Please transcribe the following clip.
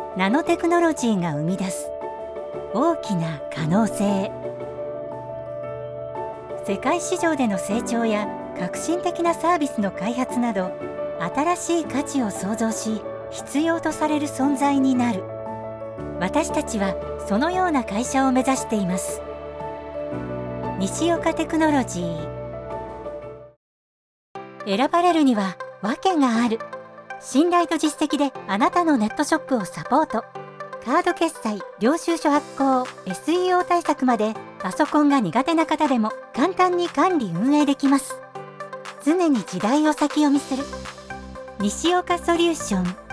ナノテクノロジーが生み出す大きな可能性。世界市場での成長や革新的なサービスの開発など、新しい価値を創造し必要とされる存在になる。私たちはそのような会社を目指しています。西岡テクノロジー。選ばれるには訳がある。信頼と実績であなたのネットショップをサポート。カード決済、領収書発行、SEO 対策まで、パソコンが苦手な方でも簡単に管理運営できます。常に時代を先読みする西岡ソリューション。